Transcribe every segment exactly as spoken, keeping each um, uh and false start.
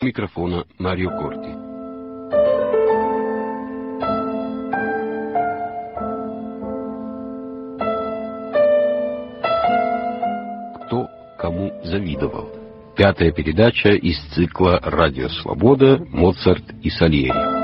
Микрофона Марио Корти. Кто кому завидовал? Пятая передача из цикла «Радио Свобода. Моцарт и Сальери».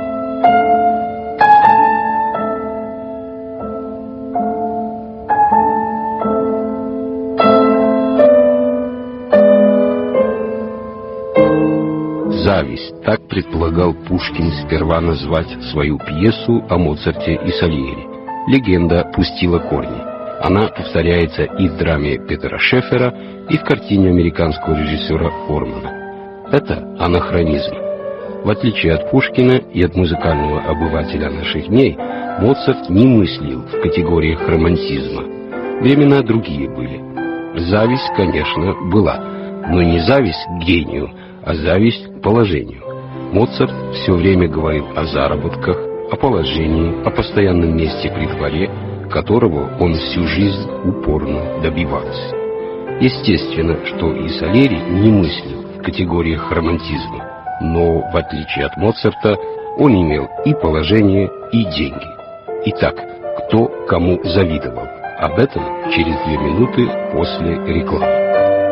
«Зависть» — так предполагал Пушкин сперва назвать свою пьесу о Моцарте и Сальери. Легенда пустила корни. Она повторяется и в драме Петера Шеффера, и в картине американского режиссера Формана. Это анахронизм. В отличие от Пушкина и от музыкального обывателя наших дней, Моцарт не мыслил в категориях романтизма. Времена другие были. Зависть, конечно, была, но не зависть к гению, а зависть к положению. Моцарт все время говорил о заработках, о положении, о постоянном месте при дворе, которого он всю жизнь упорно добивался. Естественно, что и Сальери не мыслил в категориях романтизма, но, в отличие от Моцарта, он имел и положение, и деньги. Итак, кто кому завидовал? Об этом через две минуты после рекламы.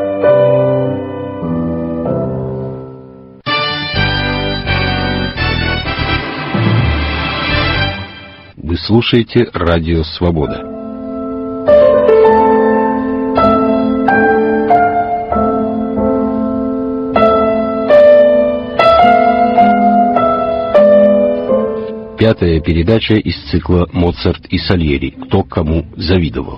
Вы слушаете «Радио Свобода». Пятая передача из цикла «Моцарт и Сальери. Кто кому завидовал».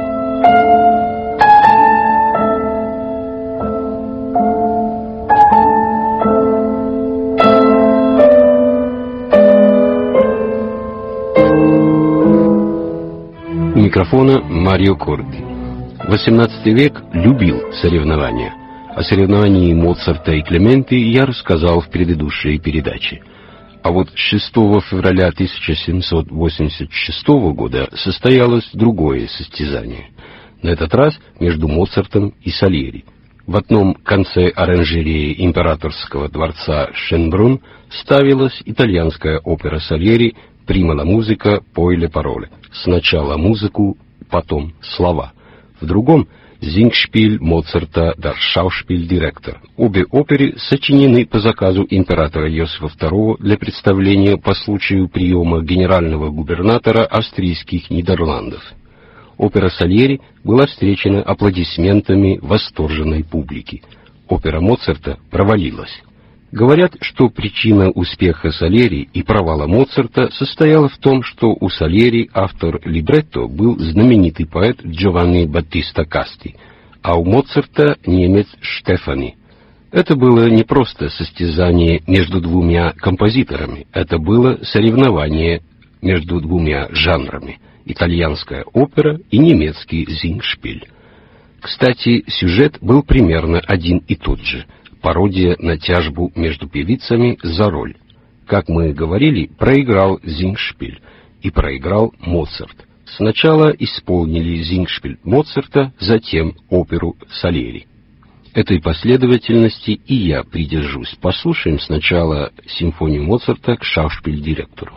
У микрофона Марио Корти. восемнадцатый век любил соревнования. О соревновании Моцарта и Клементи я рассказал в предыдущей передаче. А вот шестого февраля тысяча семьсот восемьдесят шестого года состоялось другое состязание. На этот раз между Моцартом и Сальери. В одном конце оранжереи императорского дворца Шенбрунн ставилась итальянская опера Сальери «Prima la musica, poi le parole». Сначала музыку, потом слова. В другом — «Зингшпиль Моцарта, der Schauspieldirektor». Обе оперы сочинены по заказу императора Иосифа второго для представления по случаю приема генерального губернатора австрийских Нидерландов. Опера Сальери была встречена аплодисментами восторженной публики. Опера Моцарта провалилась. Говорят, что причина успеха Сальери и провала Моцарта состояла в том, что у Сальери автор либретто был знаменитый поэт Джованни Баттиста Касти, а у Моцарта немец Штефани. Это было не просто состязание между двумя композиторами, это было соревнование между двумя жанрами — итальянская опера и немецкий зингшпиль. Кстати, сюжет был примерно один и тот же — пародия на тяжбу между певицами за роль. Как мы говорили, проиграл зингшпиль и проиграл Моцарт. Сначала исполнили зингшпиль Моцарта, затем оперу Сальери. Этой последовательности и я придержусь. Послушаем сначала симфонию Моцарта к Schauspieldirektor.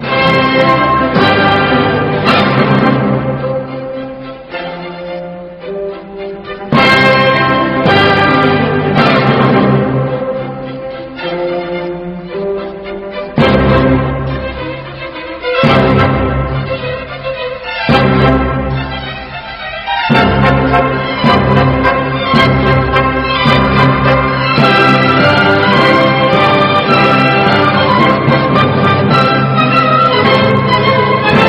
Thank you.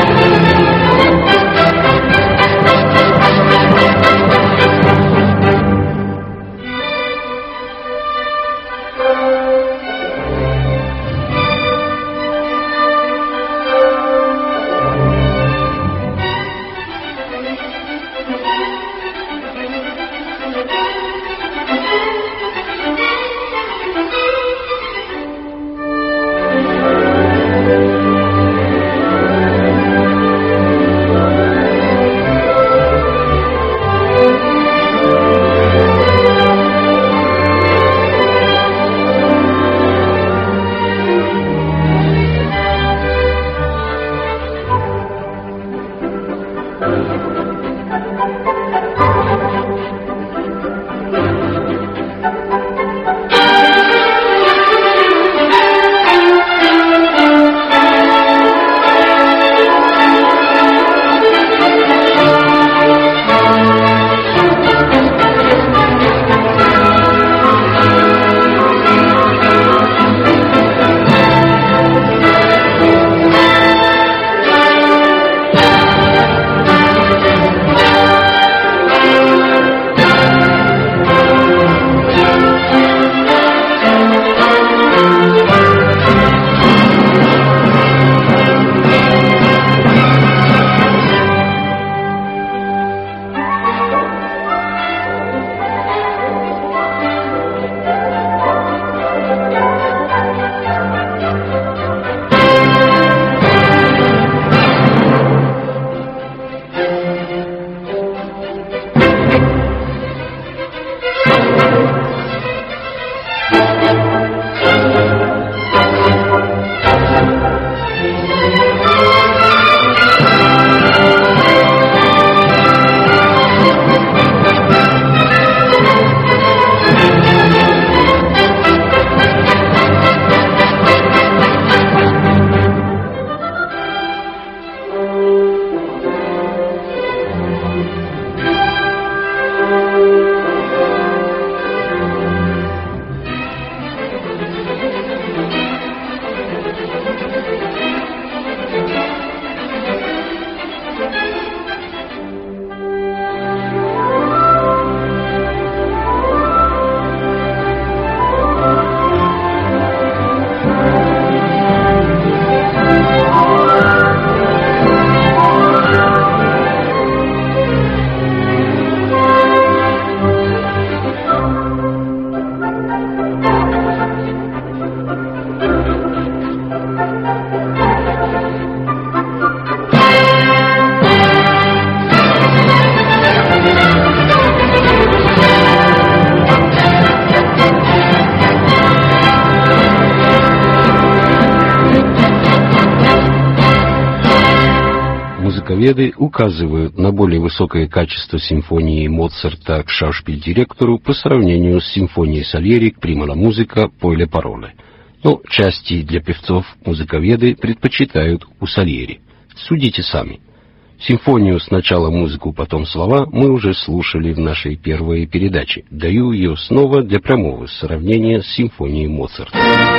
музыковеды указывают на более высокое качество симфонии Моцарта к шаушпильдиректору по сравнению с симфонией Сальери к Prima la musica, poi le parole. Но части для певцов музыковеды предпочитают у Сальери. Судите сами. Симфонию сначала музыку, потом слова мы уже слушали в нашей первой передаче. Даю ее снова для прямого сравнения с симфонией Моцарта.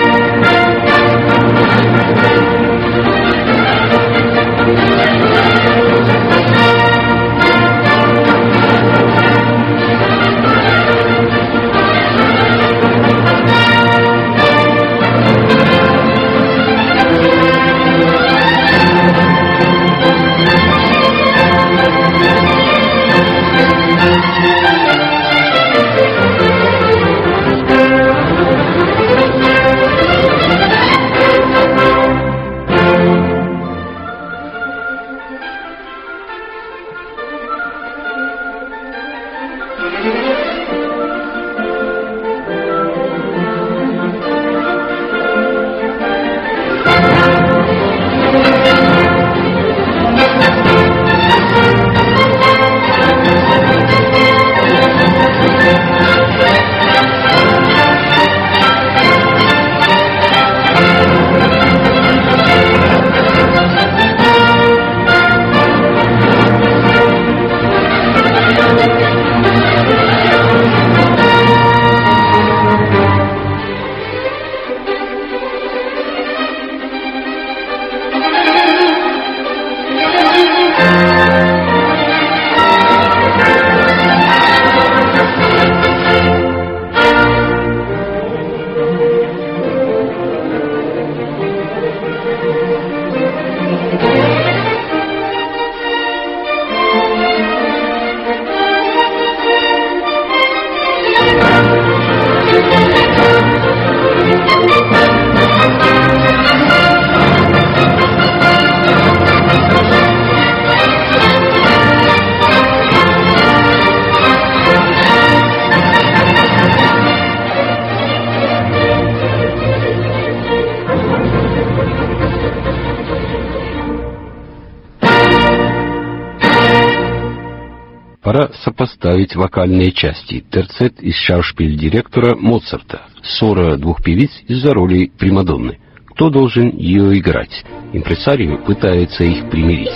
Пора сопоставить вокальные части. Терцет из шаушпильдиректора Моцарта. Ссора двух певиц из-за роли примадонны. Кто должен ее играть? Импресарио пытается их примирить.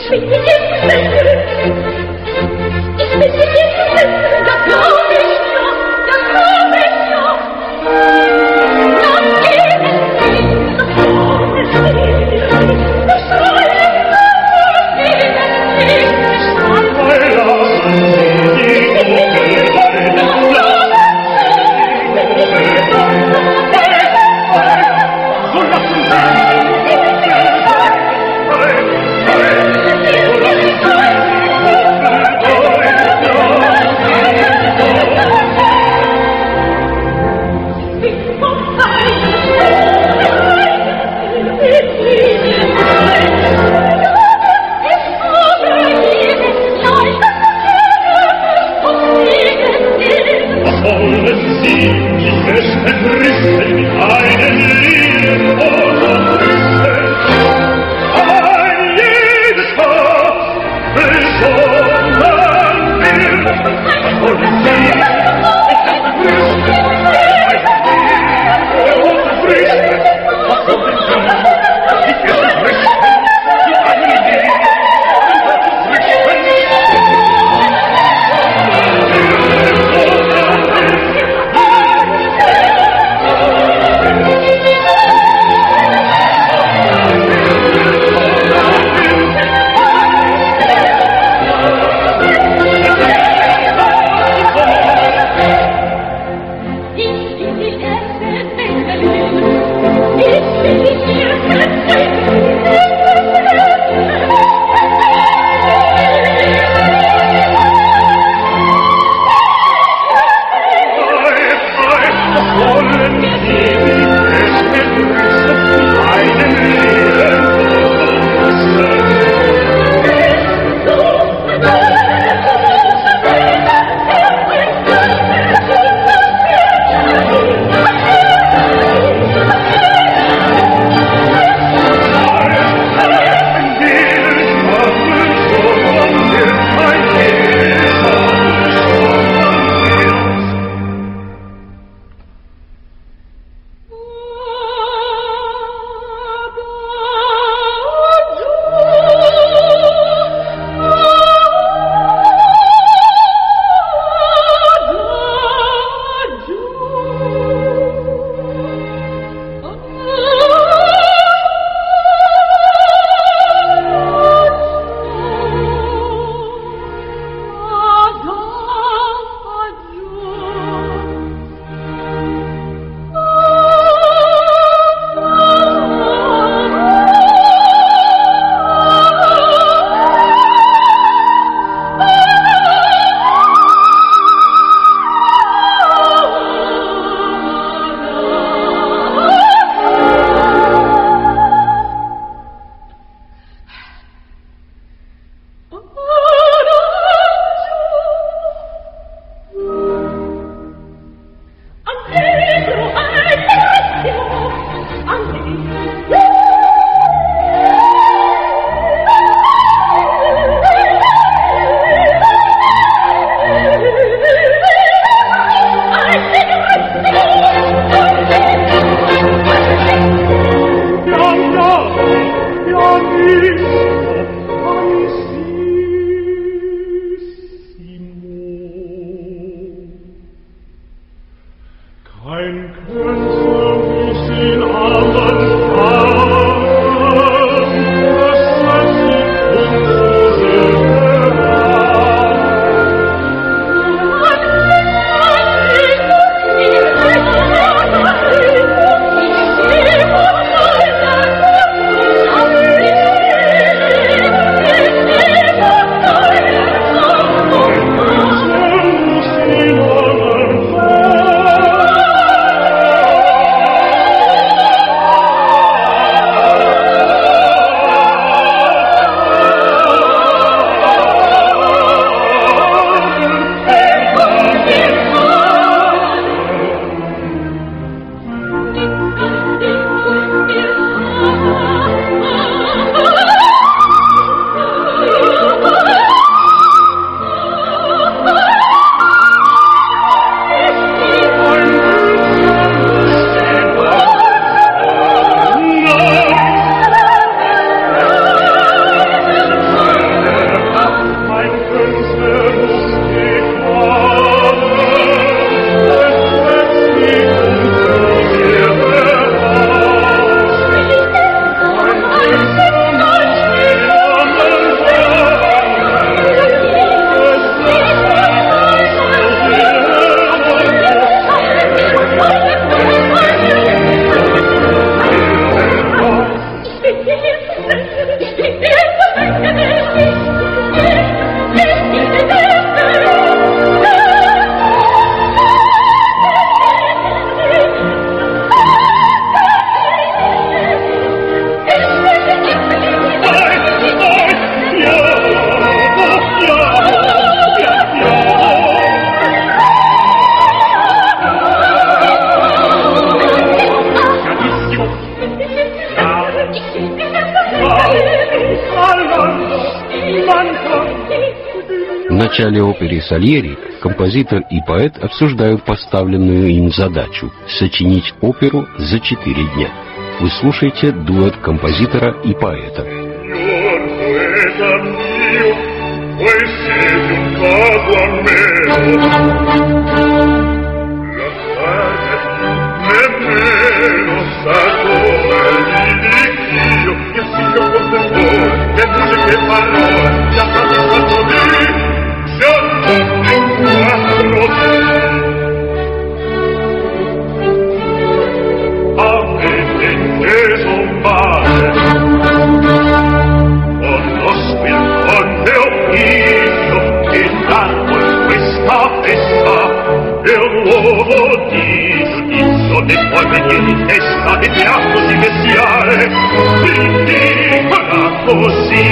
начале оперы «Сальери» композитор и поэт обсуждают поставленную им задачу — сочинить оперу за четыре дня. Вы слушаете дуэт композитора и поэта. E poi venire in testa di piatto così bestiale, ridicola così.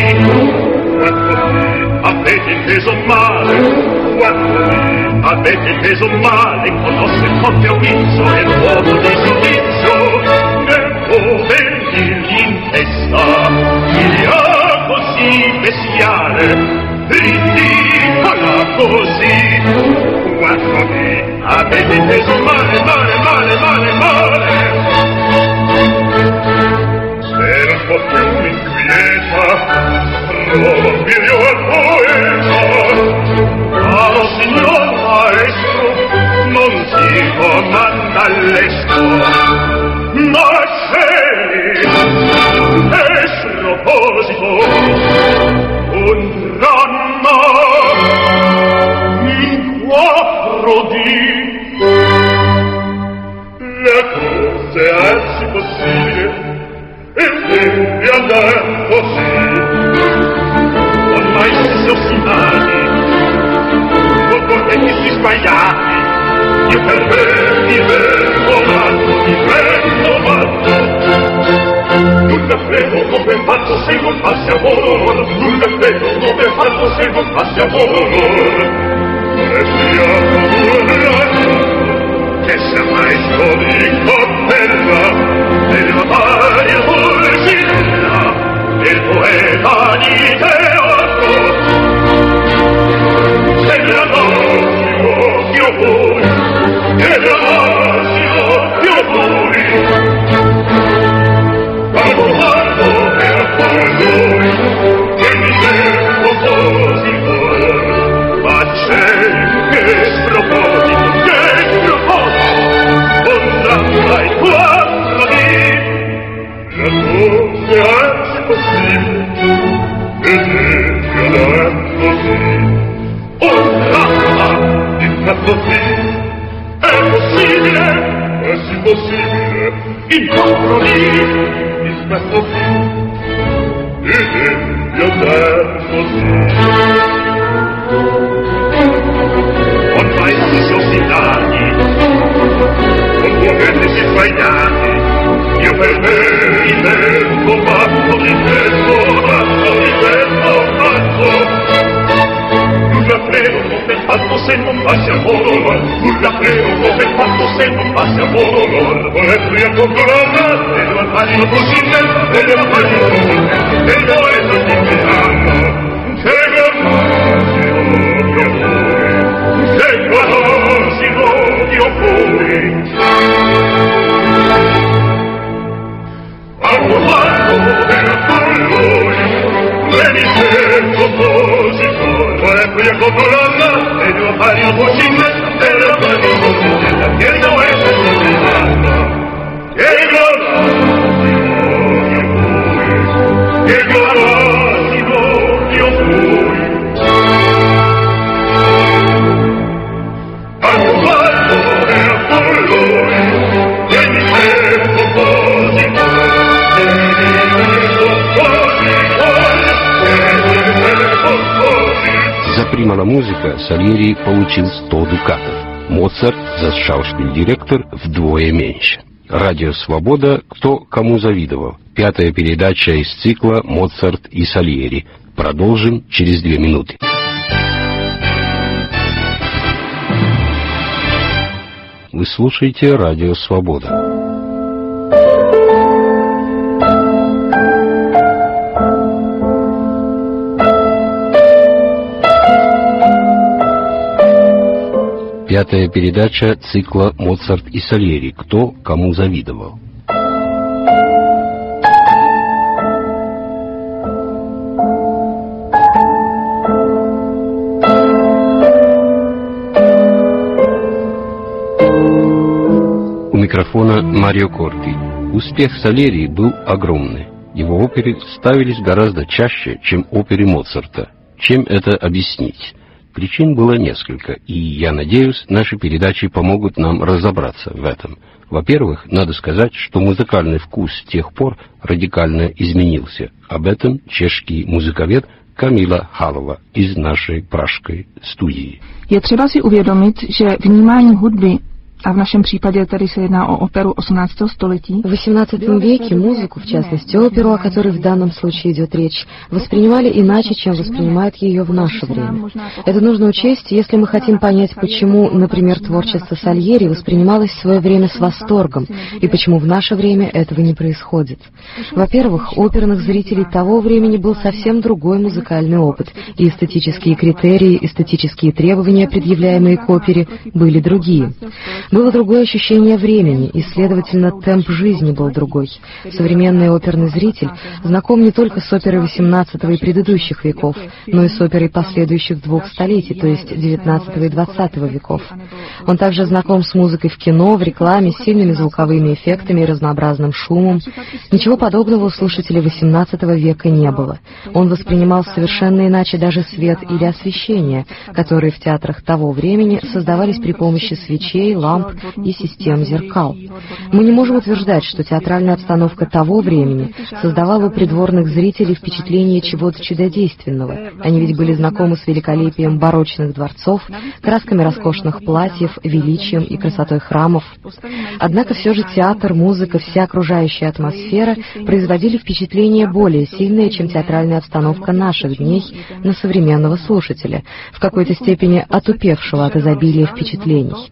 Avete inteso male, avete inteso male, conosce il forte avviso e l'uomo di giudizio, nel può venirgli in testa, idea così bestiale, ridicola così. Guardami, avete inteso male, male, male, male, male. Se non può più mi inquieta, rovino al poeta. Caro signor maestro, non si comanda all'estero, ma scegli, è sproposito, un dramma. Quattro dì la cosa è anzi possibile e deve andare così ormai si sono ostinati con corretti sbagliati io per me mi vengo matto mi vengo matto nulla credo come fatto se non passi amor nulla credo come fatto se non passi amor che sia maestro di cappella della varia poesia del poeta di teatro della nasio io voi della nasio io voi quando guardo per voi che mi sento così buono ma c'è che sproposito, che sproposito, un dramma e quattro dì, la cosa è possibile, e deve andare così, un dramma e quattro dì, è possibile, è sì possibile, in quattro dì, in quattro dì, e deve andare così. Ormai si sono ostinati, con corretti si sbagliati, io per me mi vengo matto, mi vengo matto, mi vengo matto. Nulla credo come fatto se non passi amor, nulla credo come fatto se non passi amor. Vorrei a controllare, e lo farò così, e lo farò così, e lo è così che hanno, che mi se conosci l'odio puri quando guardo per lui me mi sento così solo e qui a controllare e devo fare un po' simile e lo farò così che non è così che conosci l'odio puri che conosci l'odio puri quando guardo per colore e mi sento così e mi sento così e mi sento così. За «Примала музыка» Сальери получил сто дукатов. Моцарт за шаушпиль-директор вдвое меньше. Радио «Свобода» кто кому завидовал. Пятая передача из цикла «Моцарт и Сальери». Продолжим через две минуты. Вы слушаете радио «Свобода». Пятая передача цикла «Моцарт и Сальери. Кто кому завидовал». У микрофона Марио Корти. Успех Сальери был огромный. Его оперы ставились гораздо чаще, чем оперы Моцарта. Чем это объяснить? Причин было несколько, и, я надеюсь, наши передачи помогут нам разобраться в этом. Во-первых, надо сказать, что музыкальный вкус с тех пор радикально изменился. Об этом чешский музыковед Kamila Halova из нашей пражské студии. Je třeba si uvědomit, že vnímání hudby, a v našem případě tady se jedná o operu osmnáctého století. В восемнадцатом веке музыку, в частности оперу, о которой в данном случае идет речь, воспринимали иначе, чем воспринимают ее в наше время. Это нужно учесть, если мы хотим понять, почему, например, творчество Сальери воспринималось в свое время с восторгом, и почему в наше время этого не происходит. Во-первых, у оперных зрителей того времени был совсем другой музыкальный опыт, и эстетические критерии, эстетические требования, предъявляемые к опере, были другие. Было другое ощущение времени, и, следовательно, темп жизни был другой. Современный оперный зритель знаком не только с оперой восемнадцатого и предыдущих веков, но и с оперой последующих двух столетий, то есть девятнадцатого и двадцатого веков. Он также знаком с музыкой в кино, в рекламе, с сильными звуковыми эффектами и разнообразным шумом. Ничего подобного у слушателей восемнадцатого века не было. Он воспринимал совершенно иначе даже свет или освещение, которые в театрах того времени создавались при помощи свечей, ламп и систем зеркал. Мы не можем утверждать, что театральная обстановка того времени создавала у придворных зрителей впечатление чего-то чудодейственного. Они ведь были знакомы с великолепием барочных дворцов, красками роскошных платьев, величием и красотой храмов. Однако все же театр, музыка, вся окружающая атмосфера производили впечатление более сильное, чем театральная обстановка наших дней на современного слушателя, в какой-то степени отупевшего от изобилия впечатлений.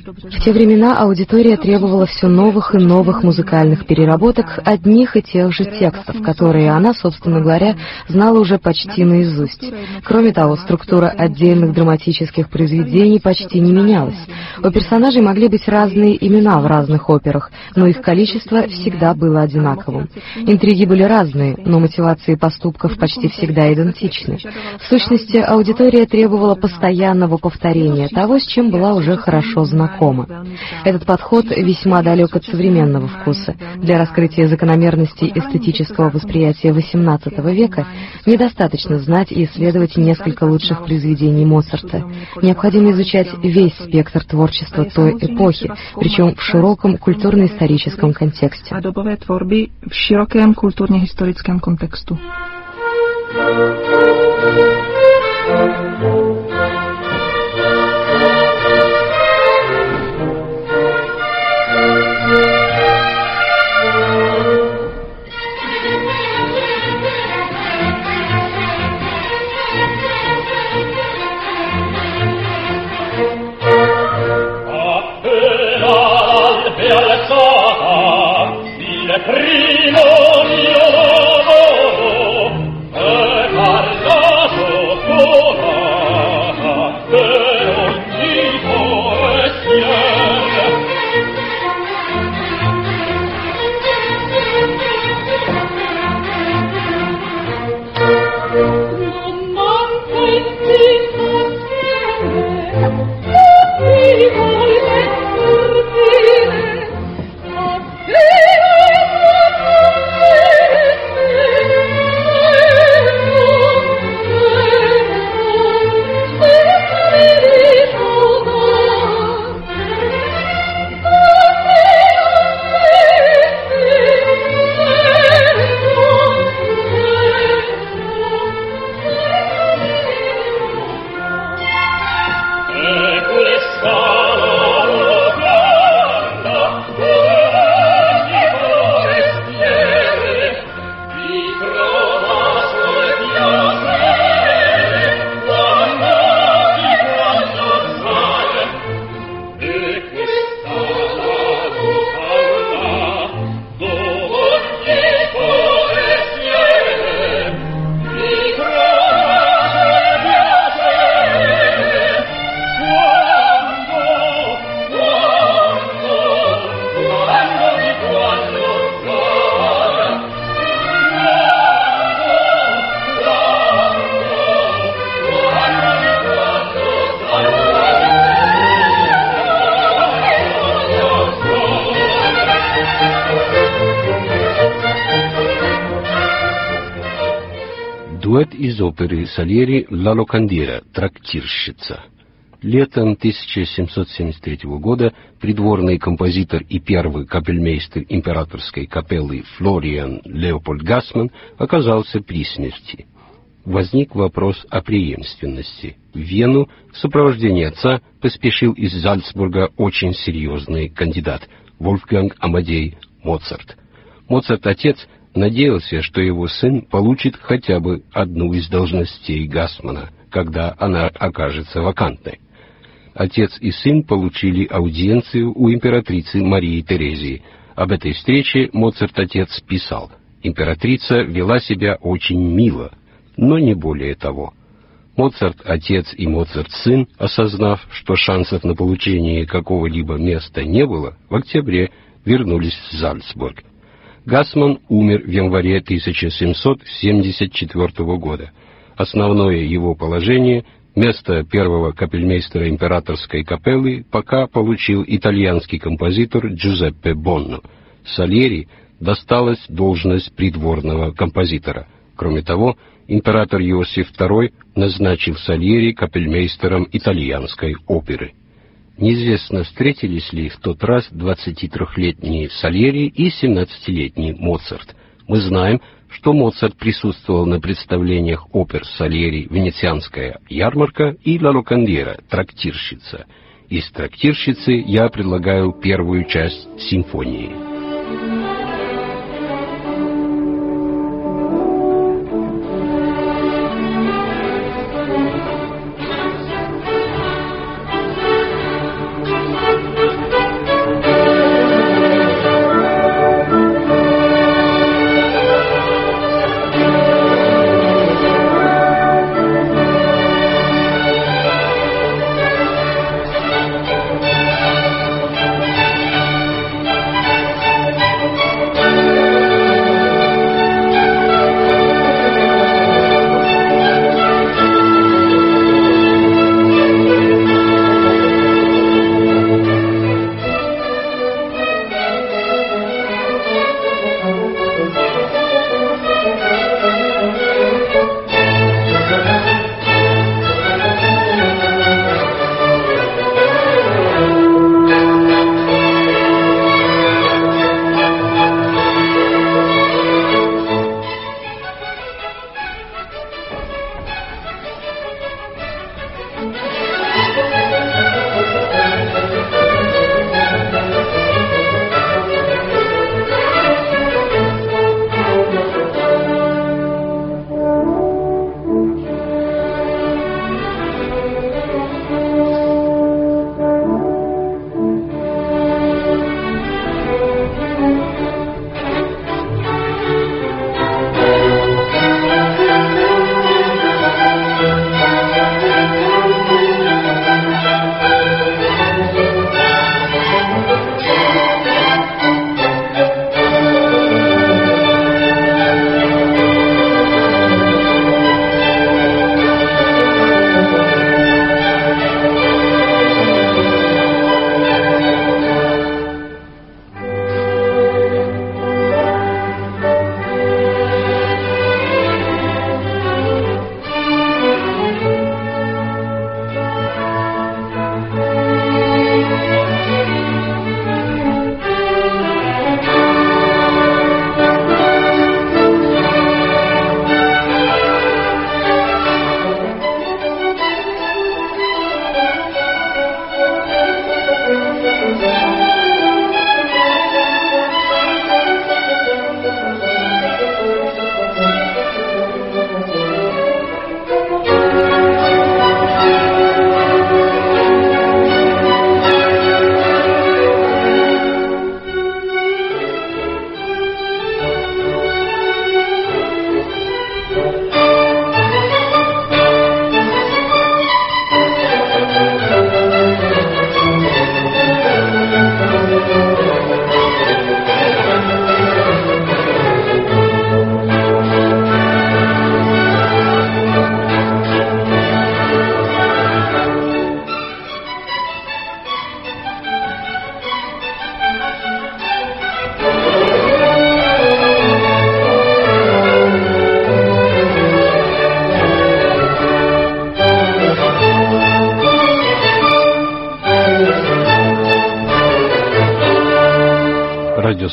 В те времена аудитория требовала все новых и новых музыкальных переработок одних и тех же текстов, которые она, собственно говоря, знала уже почти наизусть. Кроме того, структура отдельных драматических произведений почти не менялась. У персонажей могли быть разные имена в разных операх, но их количество всегда было одинаковым. Интриги были разные, но мотивации поступков почти всегда идентичны. В сущности, аудитория требовала постоянного повторения того, с чем была уже хорошо знакома. Этот подход весьма далек от современного вкуса. Для раскрытия закономерностей эстетического восприятия восемнадцатого века недостаточно знать и исследовать несколько лучших произведений Моцарта. Необходимо изучать весь спектр творчества той эпохи, причем в широком культурно-историческом контексте. A dobové tvorby v širokém kulturně-historickém kontextu. Primo mio lavoro è parlato ora per ogni forestiere. Non manca in vita assieme, chi vuole servire a te. Дуэт из оперы Сальери «Ла Локандера» «Трактирщица». Летом тысяча семьсот семьдесят третьего года придворный композитор и первый капельмейстер императорской капеллы Флориан Леопольд Гасман оказался при смерти. Возник вопрос о преемственности. В Вену в сопровождении отца поспешил из Зальцбурга очень серьезный кандидат Вольфганг Амадей Моцарт. Моцарт-отец надеялся, что его сын получит хотя бы одну из должностей Гасмана, когда она окажется вакантной. Отец и сын получили аудиенцию у императрицы Марии Терезии. Об этой встрече Моцарт-отец писал: «Императрица вела себя очень мило, но не более того». Моцарт-отец и Моцарт-сын, осознав, что шансов на получение какого-либо места не было, в октябре вернулись в Зальцбург. Гасман умер в январе тысяча семьсот семьдесят четвертого года. Основное его положение, место первого капельмейстера императорской капеллы, пока получил итальянский композитор Джузеппе Бонно. Сальери досталась должность придворного композитора. Кроме того, император Иосиф второй назначил Сальери капельмейстером итальянской оперы. Неизвестно, встретились ли в тот раз двадцатитрёхлетний Сальери и семнадцатилетний Моцарт. Мы знаем, что Моцарт присутствовал на представлениях опер Сальери «Венецианская ярмарка» и «Ла Локандера» «Трактирщица». Из «Трактирщицы» я предлагаю первую часть симфонии.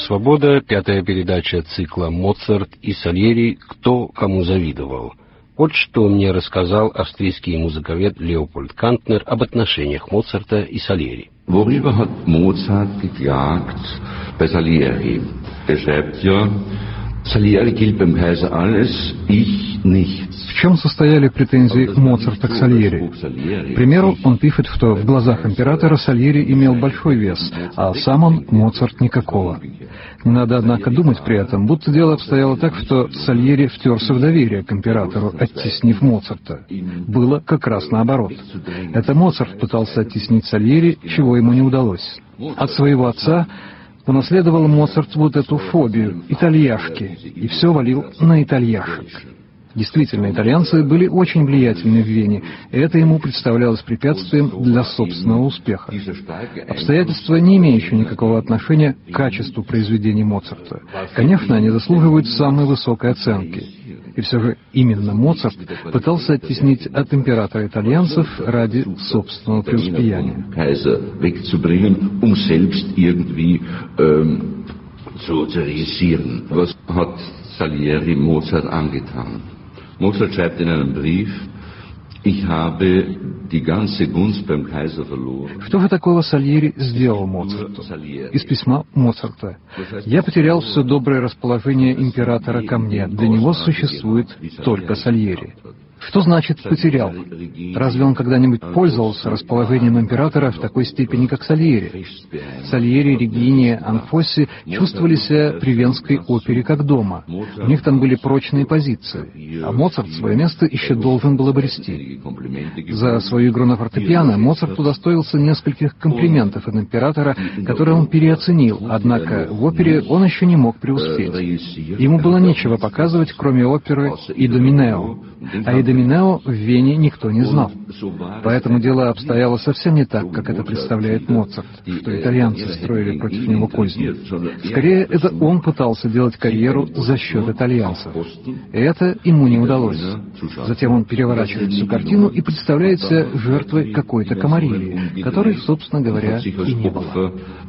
«Свобода», пятая передача цикла «Моцарт и Сальери. Кто кому завидовал». Вот что мне рассказал австрийский музыковед Леопольд Кантнер об отношениях Моцарта и Сальери. Worüber hat Mozart geklagt bei Salieri? Er schreibt ja, Salieri gilt beim Kaiser alles, ich nichts. В чем состояли претензии Моцарта к Сальери? К примеру, он пишет, что в глазах императора Сальери имел большой вес, а сам он, Моцарт, никакого. Не надо, однако, думать при этом, будто дело обстояло так, что Сальери втерся в доверие к императору, оттеснив Моцарта. Было как раз наоборот. Это Моцарт пытался оттеснить Сальери, чего ему не удалось. От своего отца унаследовал Моцарт вот эту фобию, итальяшки, и все валил на итальяшек. Действительно, итальянцы были очень влиятельны в Вене, и это ему представлялось препятствием для собственного успеха. Обстоятельства, не имеющие никакого отношения к качеству произведений Моцарта. Конечно, они заслуживают самой высокой оценки. И все же именно Моцарт пытался оттеснить от императора итальянцев ради собственного преуспеяния. Salieri Mozart angetan. Mozart schreibt in einem Brief, ich habe die ganze Gunst beim Kaiser verloren. Что же такого Сальери сделал Моцарту? Из письма Моцарта. «Я потерял все доброе расположение императора ко мне. Для него существует только Сальери». Что значит «потерял»? Разве он когда-нибудь пользовался расположением императора в такой степени, как Сальери? Сальери, Регини, Анфосси чувствовали себя при Венской опере как дома. У них там были прочные позиции, а Моцарт свое место еще должен был обрести. За свою игру на фортепиано Моцарт удостоился нескольких комплиментов от императора, которые он переоценил, однако в опере он еще не мог преуспеть. Ему было нечего показывать, кроме оперы «Идоминео». А Идоминео в Вене никто не знал. Поэтому дело обстояло совсем не так, как это представляет Моцарт, что итальянцы строили против него козни. Скорее, это он пытался делать карьеру за счет итальянцев. И это ему не удалось. Затем он переворачивает всю картину и представляет себя жертвой какой-то камариллии, которой, собственно говоря, и не было.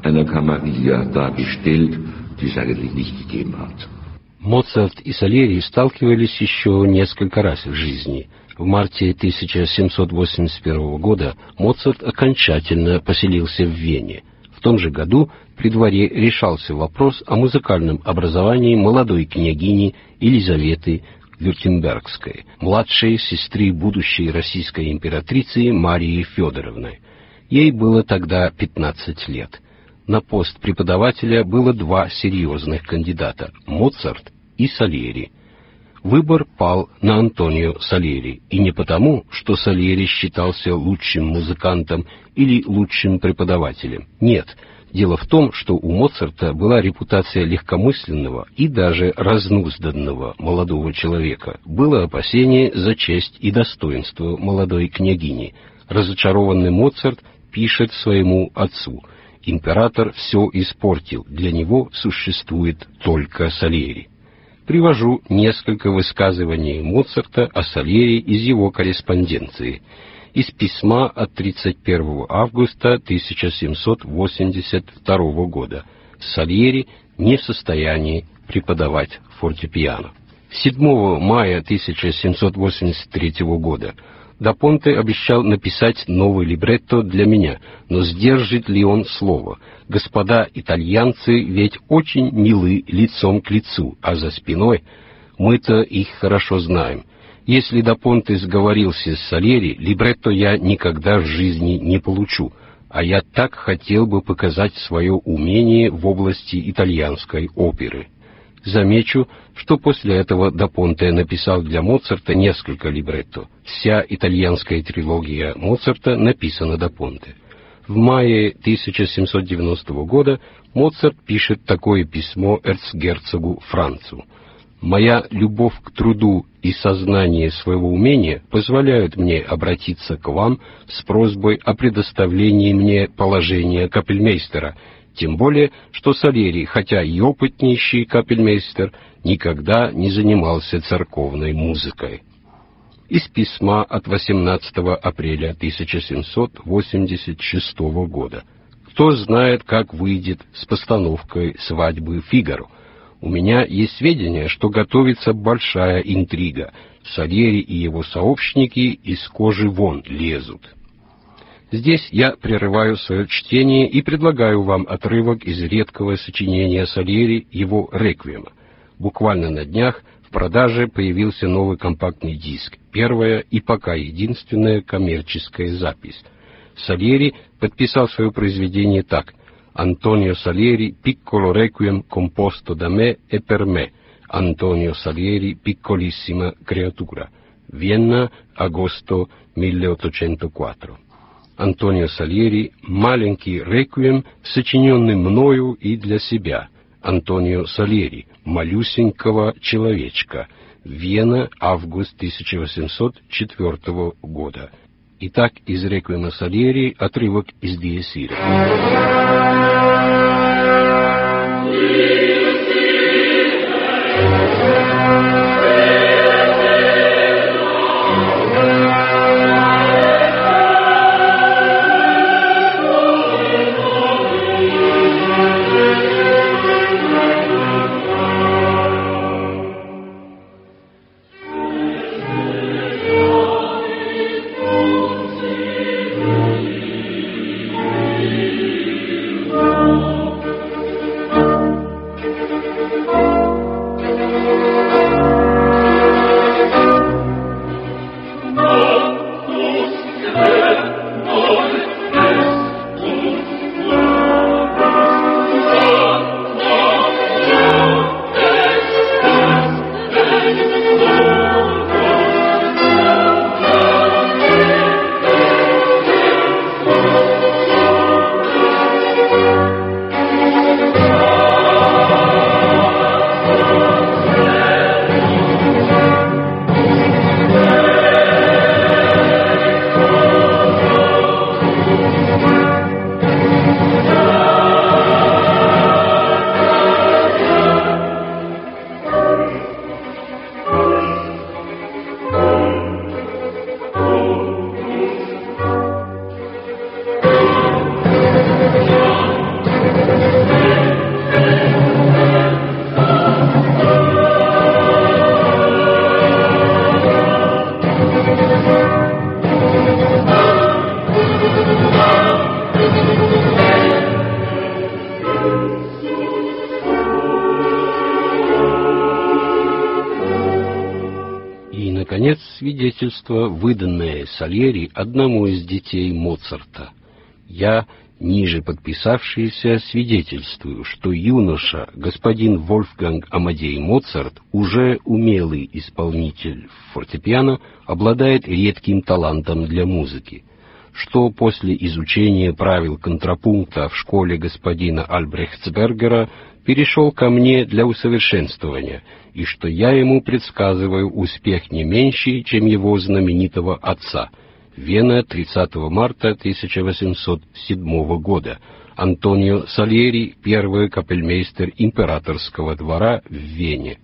Моцарт и Сальери сталкивались еще несколько раз в жизни. В марте тысяча семьсот восемьдесят первого года Моцарт окончательно поселился в Вене. В том же году при дворе решался вопрос о музыкальном образовании молодой княгини Елизаветы Вюртембергской, младшей сестры будущей российской императрицы Марии Федоровны. Ей было тогда пятнадцать лет. На пост преподавателя было два серьезных кандидата – Моцарт и Сальери. Выбор пал на Антонио Сальери, и не потому, что Сальери считался лучшим музыкантом или лучшим преподавателем. Нет, дело в том, что у Моцарта была репутация легкомысленного и даже разнузданного молодого человека. Было опасение за честь и достоинство молодой княгини. Разочарованный Моцарт пишет своему отцу: «Император все испортил, для него существует только Сальери». Привожу несколько высказываний Моцарта о Сальери из его корреспонденции. Из письма от тридцать первого августа тысяча семьсот восемьдесят второго года. Сальери не в состоянии преподавать фортепиано. седьмого мая тысяча семьсот восемьдесят третьего года. Да Понте обещал написать новый либретто для меня, но сдержит ли он слово? Господа итальянцы ведь очень милы лицом к лицу, а за спиной мы-то их хорошо знаем. Если Да Понте сговорился с Сальери, либретто я никогда в жизни не получу, а я так хотел бы показать свое умение в области итальянской оперы. Замечу, что после этого Да Понте написал для Моцарта несколько либретто. Вся итальянская трилогия Моцарта написана Да Понте. В мае тысяча семьсот девяностого года Моцарт пишет такое письмо эрцгерцогу Францу: «Моя любовь к труду и сознание своего умения позволяют мне обратиться к вам с просьбой о предоставлении мне положения капельмейстера, тем более, что Сальери, хотя и опытнейший капельмейстер, никогда не занимался церковной музыкой». Из письма от восемнадцатого апреля тысяча семьсот восемьдесят шестого года. кто знает, как выйдет с постановкой «Свадьбы Фигаро». У меня есть сведения, что готовится большая интрига. Сальери и его сообщники из кожи вон лезут. Здесь я прерываю свое чтение и предлагаю вам отрывок из редкого сочинения Сальери, его «Реквиема». Буквально на днях в продаже появился новый компактный диск, первая и пока единственная коммерческая запись. Сальери подписал свое произведение так: «Антонио Сальери, piccolo requiem composto da me e per me. Антонио Сальери, piccolissima creatura. Венна, агосто мilleottocentокваttro». Антонио Сальери, маленький реквием, сочиненный мною и для себя. Антонио Сальери, малюсенького человечка. Вена, август тысяча восемьсот четвёртого года. Итак, из реквиема Сальери отрывок из Диес Ире. Наконец, свидетельство, выданное Сальери одному из детей Моцарта. Я, ниже подписавшийся, свидетельствую, что юноша, господин Вольфганг Амадей Моцарт, уже умелый исполнитель фортепиано, обладает редким талантом для музыки, что после изучения правил контрапункта в школе господина Альбрехтсбергера перешел ко мне для усовершенствования, и что я ему предсказываю успех не меньший, чем его знаменитого отца. Вена, тридцатого марта тысяча восемьсот седьмого года. Антонио Сальери, первый капельмейстер императорского двора в Вене.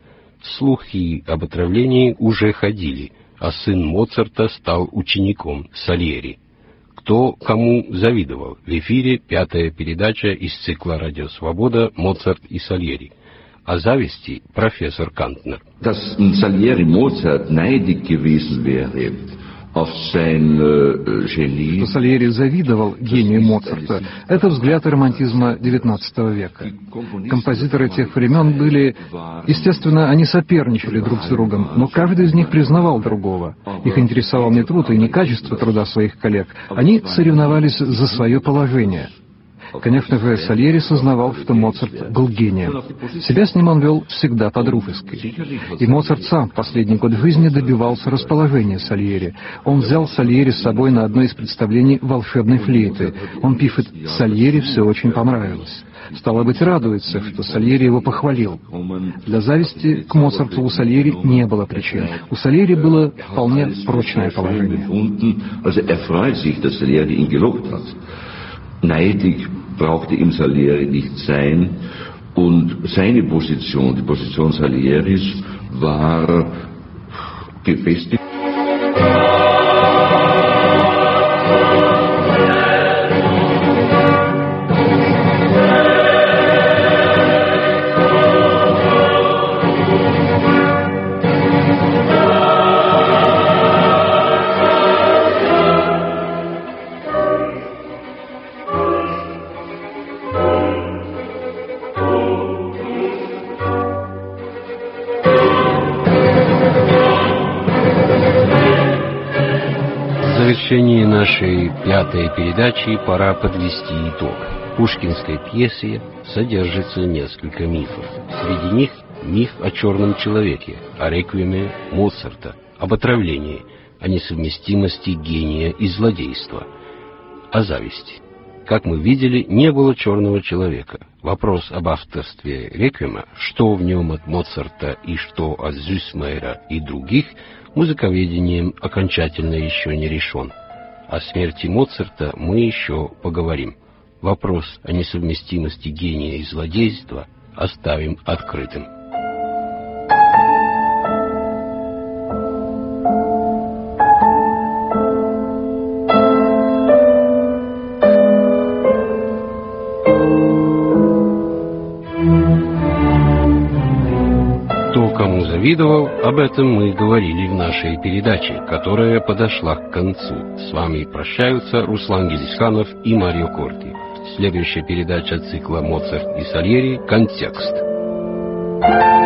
Слухи об отравлении уже ходили, а сын Моцарта стал учеником Сальери. Кто кому завидовал? В эфире пятая передача из цикла «Радио Свобода» «Моцарт и Сальери». О зависти профессор Кантнер. Dass Salieri Mozart neidig gewesen wäre auf sein Genie. Что Сальери завидовал гению Моцарта, это взгляд романтизма девятнадцатого века. Композиторы тех времен были, естественно, они соперничали друг с другом, но каждый из них признавал другого. Их интересовал не труд и не качество труда своих коллег, они соревновались за свое положение. Конечно же, Сальери сознавал, что Моцарт был гением. Себя с ним он вел всегда по-дружески. И Моцарт сам в последний год жизни добивался расположения Сальери. Он взял Сальери с собой на одно из представлений волшебной флейты. Он пишет: «Сальери все очень понравилось». Стало быть, радуется, что Сальери его похвалил. Для зависти к Моцарту у Сальери не было причин. У Сальери было вполне прочное положение. Neidig brauchte ihm Salieri nicht sein, und seine Position, die Position Salieris, war gefestigt. завершении нашей пятой передачи пора подвести итог. В пушкинской пьесе содержится несколько мифов. Среди них миф о черном человеке, о реквиеме Моцарта, об отравлении, о несовместимости гения и злодейства, о зависти. Как мы видели, не было черного человека. Вопрос об авторстве реквиема, что в нем от Моцарта и что от Зюссмейера и других, музыковедением окончательно еще не решен. О смерти Моцарта мы еще поговорим. Вопрос о несовместимости гения и злодейства оставим открытым. Завидовал, об этом мы говорили в нашей передаче, которая подошла к концу. С вами прощаются Руслан Гелисханов и Марио Корти. Следующая передача цикла «Моцарт и Сальери. Контекст».